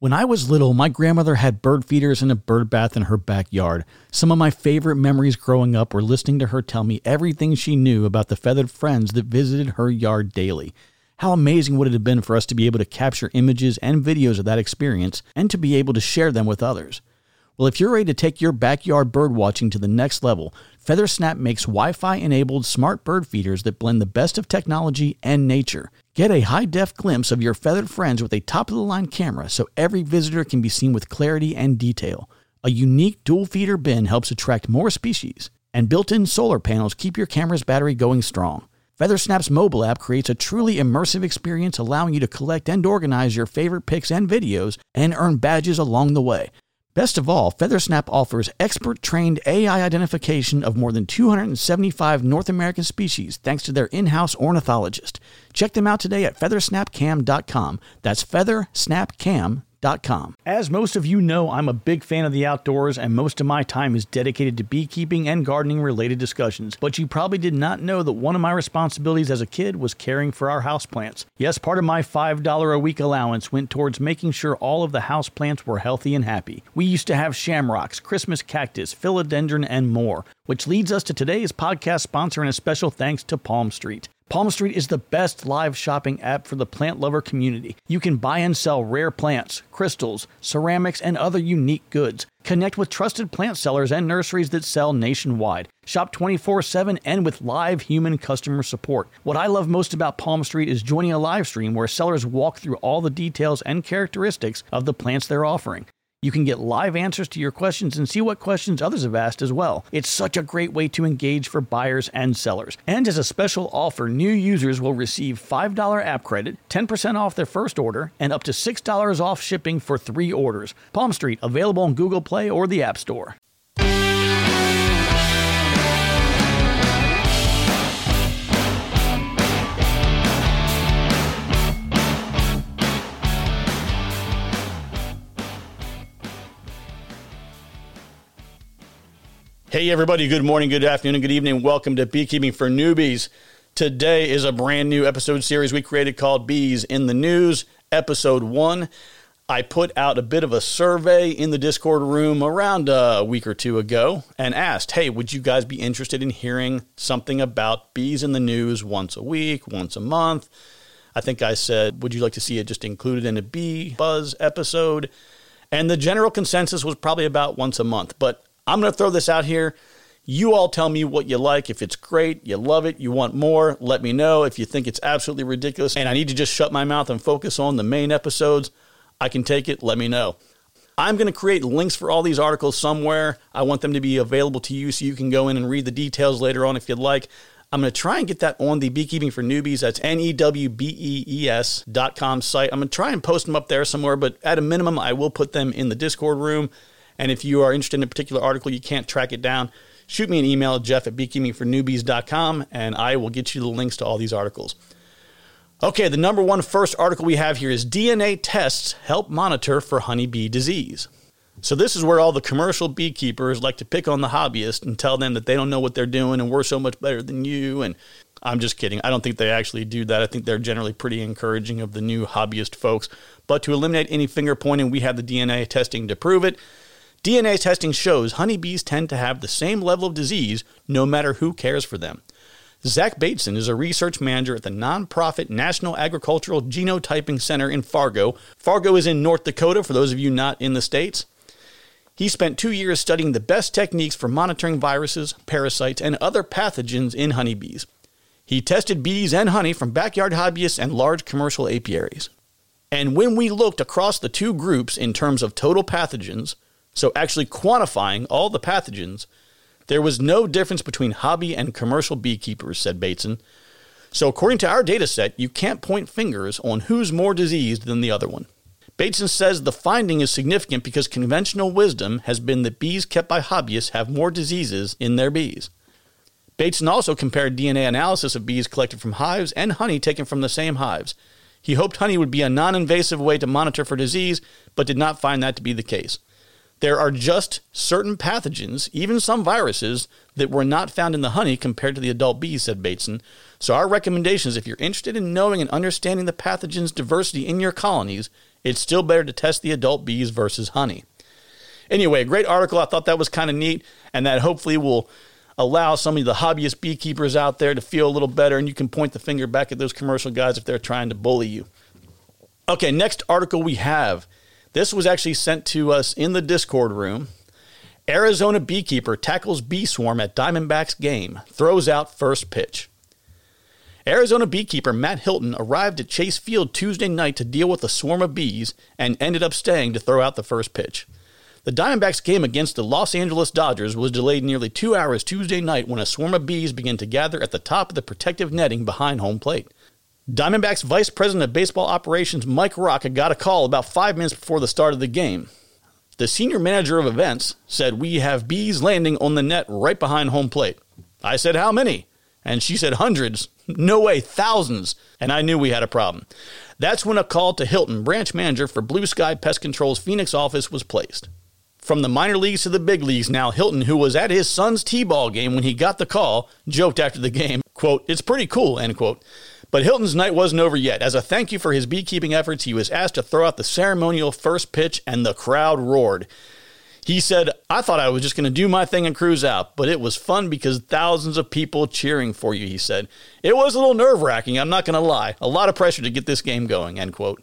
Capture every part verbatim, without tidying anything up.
When I was little, my grandmother had bird feeders and a bird bath in her backyard. Some of my favorite memories growing up were listening to her tell me everything she knew about the feathered friends that visited her yard daily. How amazing would it have been for us to be able to capture images and videos of that experience and to be able to share them with others? Well, if you're ready to take your backyard bird watching to the next level, FeatherSnap makes Wi-Fi enabled smart bird feeders that blend the best of technology and nature. Get a high-def glimpse of your feathered friends with a top-of-the-line camera so every visitor can be seen with clarity and detail. A unique dual feeder bin helps attract more species, and built-in solar panels keep your camera's battery going strong. FeatherSnap's mobile app creates a truly immersive experience, allowing you to collect and organize your favorite pics and videos and earn badges along the way. Best of all, FeatherSnap offers expert-trained A I identification of more than two hundred seventy-five North American species thanks to their in-house ornithologist. Check them out today at feather snap cam dot com. That's feather snap cam dot com. As most of you know, I'm a big fan of the outdoors, and most of my time is dedicated to beekeeping and gardening related discussions. But you probably did not know that one of my responsibilities as a kid was caring for our houseplants. Yes, part of my five dollars a week allowance went towards making sure all of the houseplants were healthy and happy. We used to have shamrocks, Christmas cactus, philodendron, and more, which leads us to today's podcast sponsor, and a special thanks to Palm Street. Palm Street is the best live shopping app for the plant lover community. You can buy and sell rare plants, crystals, ceramics, and other unique goods. Connect with trusted plant sellers and nurseries that sell nationwide. Shop twenty-four seven and with live human customer support. What I love most about Palm Street is joining a live stream where sellers walk through all the details and characteristics of the plants they're offering. You can get live answers to your questions and see what questions others have asked as well. It's such a great way to engage for buyers and sellers. And as a special offer, new users will receive five dollars app credit, ten percent off their first order, and up to six dollars off shipping for three orders. Palm Street, available on Google Play or the App Store. Hey everybody, good morning, good afternoon, and good evening. Welcome to Beekeeping for Newbies. Today is a brand new episode series we created called Bees in the News, Episode one. I put out a bit of a survey in the Discord room around a week or two ago and asked, hey, would you guys be interested in hearing something about bees in the news once a week, once a month? I think I said, would you like to see it just included in a Bee Buzz episode? And the general consensus was probably about once a month, but I'm going to throw this out here. You all tell me what you like. If it's great, you love it, you want more, let me know. If you think it's absolutely ridiculous and I need to just shut my mouth and focus on the main episodes, I can take it. Let me know. I'm going to create links for all these articles somewhere. I want them to be available to you so you can go in and read the details later on if you'd like. I'm going to try and get that on the Beekeeping for Newbies. That's N E W B E E S dot com site. I'm going to try and post them up there somewhere, but at a minimum, I will put them in the Discord room. And if you are interested in a particular article, you can't track it down, shoot me an email at jeff at beekeeping for newbies dot com, and I will get you the links to all these articles. Okay, the number one first article we have here is D N A tests help monitor for honeybee disease. So this is where all the commercial beekeepers like to pick on the hobbyist and tell them that they don't know what they're doing and we're so much better than you. And I'm just kidding. I don't think they actually do that. I think they're generally pretty encouraging of the new hobbyist folks. But to eliminate any finger pointing, we have the D N A testing to prove it. D N A testing shows honeybees tend to have the same level of disease no matter who cares for them. Zach Bateson is a research manager at the nonprofit National Agricultural Genotyping Center in Fargo. Fargo is in North Dakota, for those of you not in the States. He spent two years studying the best techniques for monitoring viruses, parasites, and other pathogens in honeybees. He tested bees and honey from backyard hobbyists and large commercial apiaries. And when we looked across the two groups in terms of total pathogens, so actually quantifying all the pathogens, there was no difference between hobby and commercial beekeepers, said Bateson. So according to our data set, you can't point fingers on who's more diseased than the other one. Bateson says the finding is significant because conventional wisdom has been that bees kept by hobbyists have more diseases in their bees. Bateson also compared D N A analysis of bees collected from hives and honey taken from the same hives. He hoped honey would be a non-invasive way to monitor for disease, but did not find that to be the case. There are just certain pathogens, even some viruses, that were not found in the honey compared to the adult bees, said Bateson. So our recommendation is if you're interested in knowing and understanding the pathogens diversity in your colonies, It's still better to test the adult bees versus honey. Anyway, a great article. I thought that was kind of neat, and that hopefully will allow some of the hobbyist beekeepers out there to feel a little better, and you can point the finger back at those commercial guys if they're trying to bully you. Okay, next article we have. This was actually sent to us in the Discord room. Arizona beekeeper tackles bee swarm at Diamondbacks game, throws out first pitch. Arizona beekeeper Matt Hilton arrived at Chase Field Tuesday night to deal with a swarm of bees and ended up staying to throw out the first pitch. The Diamondbacks game against the Los Angeles Dodgers was delayed nearly two hours Tuesday night when a swarm of bees began to gather at the top of the protective netting behind home plate. Diamondbacks Vice President of Baseball Operations Mike Rock got a call about five minutes before the start of the game. The senior manager of events said, "We have bees landing on the net right behind home plate." I said, "How many?" And she said, "Hundreds." "No way, thousands." And I knew we had a problem. That's when a call to Hilton, branch manager for Blue Sky Pest Control's Phoenix office, was placed. From the minor leagues to the big leagues now, Hilton, who was at his son's T-ball game when he got the call, joked after the game, quote, "It's pretty cool," end quote. But Hilton's night wasn't over yet. As a thank you for his beekeeping efforts, he was asked to throw out the ceremonial first pitch, and the crowd roared. He said, "I thought I was just going to do my thing and cruise out, but it was fun because thousands of people cheering for you," he said. "It was a little nerve-wracking, I'm not going to lie. A lot of pressure to get this game going," end quote.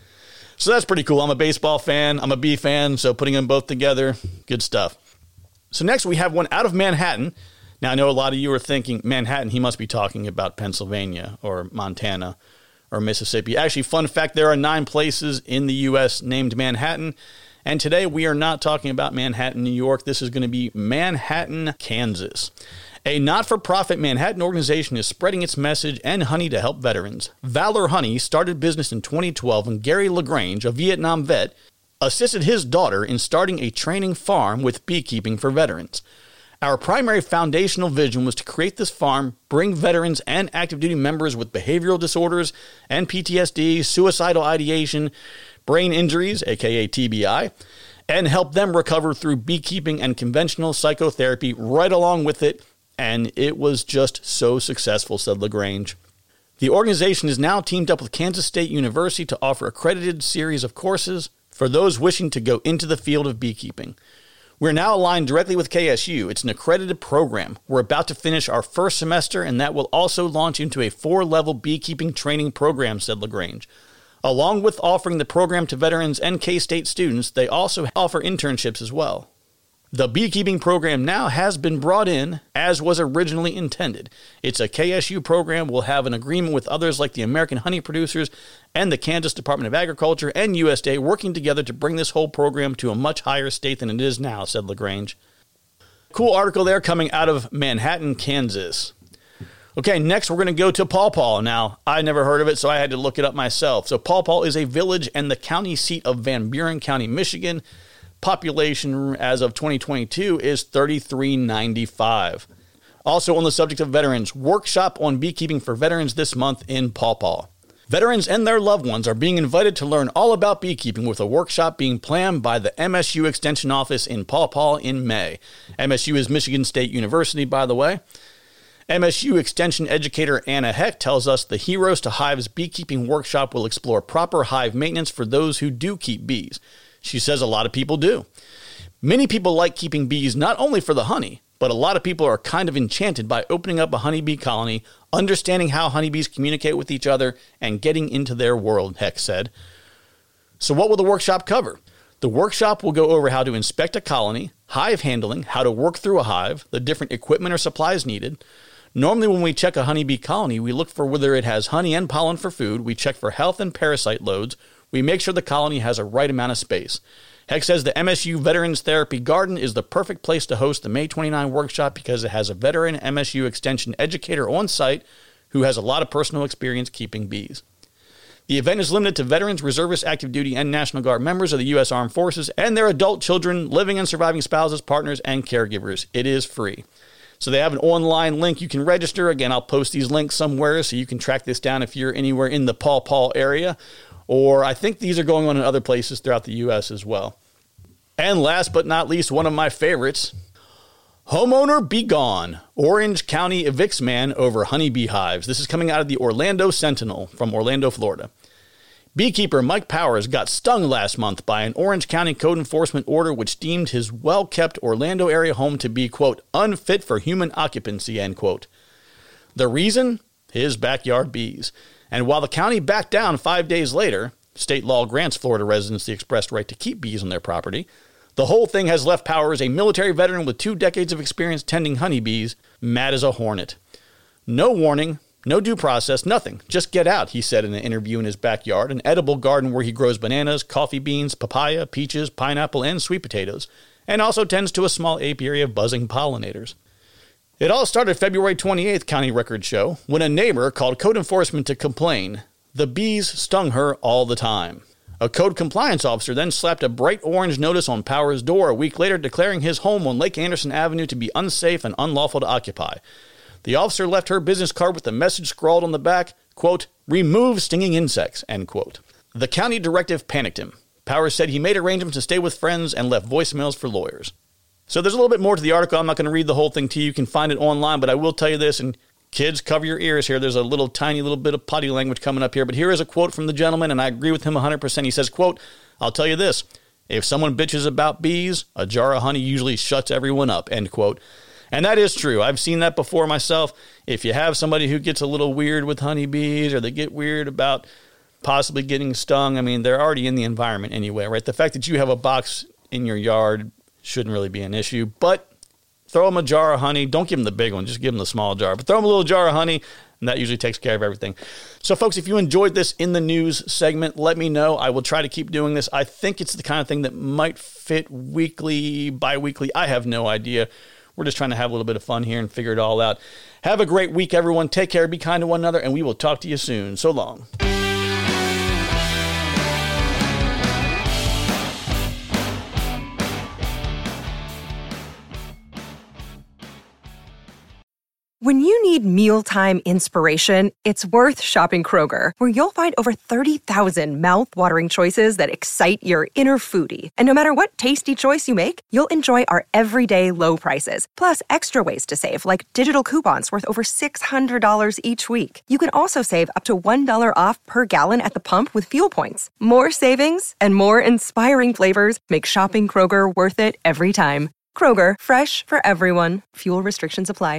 So that's pretty cool. I'm a baseball fan. I'm a bee fan, so putting them both together, good stuff. So next we have one out of Manhattan. Now, I know a lot of you are thinking, Manhattan, he must be talking about Pennsylvania or Montana or Mississippi. Actually, fun fact, there are nine places in the U S named Manhattan. And today we are not talking about Manhattan, New York. This is going to be Manhattan, Kansas. A not-for-profit Manhattan organization is spreading its message and honey to help veterans. Valor Honey started business in twenty twelve when Gary LaGrange, a Vietnam vet, assisted his daughter in starting a training farm with beekeeping for veterans. Our primary foundational vision was to create this farm, bring veterans and active duty members with behavioral disorders and P T S D, suicidal ideation, brain injuries, aka T B I, and help them recover through beekeeping and conventional psychotherapy right along with it, and it was just so successful, said LaGrange. The organization is now teamed up with Kansas State University to offer accredited series of courses for those wishing to go into the field of beekeeping. We're now aligned directly with K S U. It's an accredited program. We're about to finish our first semester, and that will also launch into a four-level beekeeping training program, said LaGrange. Along with offering the program to veterans and K-State students, they also offer internships as well. The beekeeping program now has been brought in as was originally intended. It's a K S U program. We'll have an agreement with others like the American Honey Producers and the Kansas Department of Agriculture and U S D A working together to bring this whole program to a much higher state than it is now, said LaGrange. Cool article there coming out of Manhattan, Kansas. Okay, next we're going to go to Paw Paw. Now, I never heard of it, so I had to look it up myself. So Paw Paw is a village and the county seat of Van Buren County, Michigan. Population as of twenty twenty-two is thirty-three ninety-five. Also on the subject of veterans, workshop on beekeeping for veterans this month in Paw Paw. Veterans and their loved ones are being invited to learn all about beekeeping with a workshop being planned by the M S U Extension Office in Paw Paw in May. M S U is Michigan State University, by the way. M S U Extension educator Anna Heck tells us the Heroes to Hives beekeeping workshop will explore proper hive maintenance for those who do keep bees. She says a lot of people do. Many people like keeping bees not only for the honey, but a lot of people are kind of enchanted by opening up a honeybee colony, understanding how honeybees communicate with each other, and getting into their world, Heck said. So what will the workshop cover? The workshop will go over how to inspect a colony, hive handling, how to work through a hive, the different equipment or supplies needed. Normally when we check a honeybee colony, we look for whether it has honey and pollen for food, we check for health and parasite loads, we make sure the colony has a right amount of space. Heck says the M S U Veterans Therapy Garden is the perfect place to host the May twenty-ninth workshop because it has a veteran M S U Extension educator on site who has a lot of personal experience keeping bees. The event is limited to veterans, reservists, active duty, and National Guard members of the U S Armed Forces and their adult children, living and surviving spouses, partners, and caregivers. It is free. So they have an online link. You can register. Again, I'll post these links somewhere so you can track this down if you're anywhere in the Paw Paw area. Or I think these are going on in other places throughout the U S as well. And last but not least, one of my favorites. Homeowner be gone. Orange County evicts man over honeybee hives. This is coming out of the Orlando Sentinel from Orlando, Florida. Beekeeper Mike Powers got stung last month by an Orange County code enforcement order which deemed his well-kept Orlando area home to be, quote, unfit for human occupancy, end quote. The reason? His backyard bees. And while the county backed down five days later, state law grants Florida residents the express right to keep bees on their property, the whole thing has left Powers, a military veteran with two decades of experience tending honeybees, mad as a hornet. No warning. No due process, nothing. Just get out, he said in an interview in his backyard, an edible garden where he grows bananas, coffee beans, papaya, peaches, pineapple, and sweet potatoes, and also tends to a small apiary of buzzing pollinators. It all started February twenty-eighth, county records show, when a neighbor called code enforcement to complain. The bees stung her all the time. A code compliance officer then slapped a bright orange notice on Powers' door a week later declaring his home on Lake Anderson Avenue to be unsafe and unlawful to occupy. The officer left her business card with a message scrawled on the back, quote, remove stinging insects, end quote. The county directive panicked him. Powers said he made arrangements to stay with friends and left voicemails for lawyers. So there's a little bit more to the article. I'm not going to read the whole thing to you. You can find it online, but I will tell you this, and kids, cover your ears here. There's a little tiny little bit of potty language coming up here, but here is a quote from the gentleman, and I agree with him one hundred percent. He says, quote, I'll tell you this, if someone bitches about bees, a jar of honey usually shuts everyone up, end quote. And that is true. I've seen that before myself. If you have somebody who gets a little weird with honeybees or they get weird about possibly getting stung, I mean, they're already in the environment anyway, right? The fact that you have a box in your yard shouldn't really be an issue. But throw them a jar of honey. Don't give them the big one. Just give them the small jar. But throw them a little jar of honey, and that usually takes care of everything. So, folks, if you enjoyed this in the news segment, let me know. I will try to keep doing this. I think it's the kind of thing that might fit weekly, bi-weekly. I have no idea. We're just trying to have a little bit of fun here and figure it all out. Have a great week, everyone. Take care, be kind to one another, and we will talk to you soon. So long. When you need mealtime inspiration, it's worth shopping Kroger, where you'll find over thirty thousand mouth-watering choices that excite your inner foodie. And no matter what tasty choice you make, you'll enjoy our everyday low prices, plus extra ways to save, like digital coupons worth over six hundred dollars each week. You can also save up to one dollar off per gallon at the pump with fuel points. More savings and more inspiring flavors make shopping Kroger worth it every time. Kroger, fresh for everyone. Fuel restrictions apply.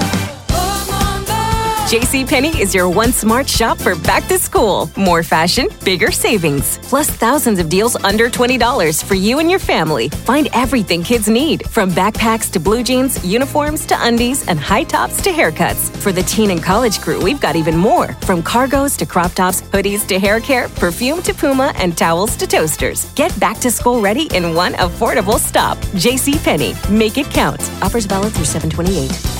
JCPenney is your one smart shop for back to school. More fashion, bigger savings. Plus thousands of deals under twenty dollars for you and your family. Find everything kids need, from backpacks to blue jeans, uniforms to undies, and high tops to haircuts. For the teen and college crew, we've got even more. From cargos to crop tops, hoodies to hair care, perfume to Puma, and towels to toasters. Get back to school ready in one affordable stop. JCPenney. Make it count. Offers valid through seven twenty-eight.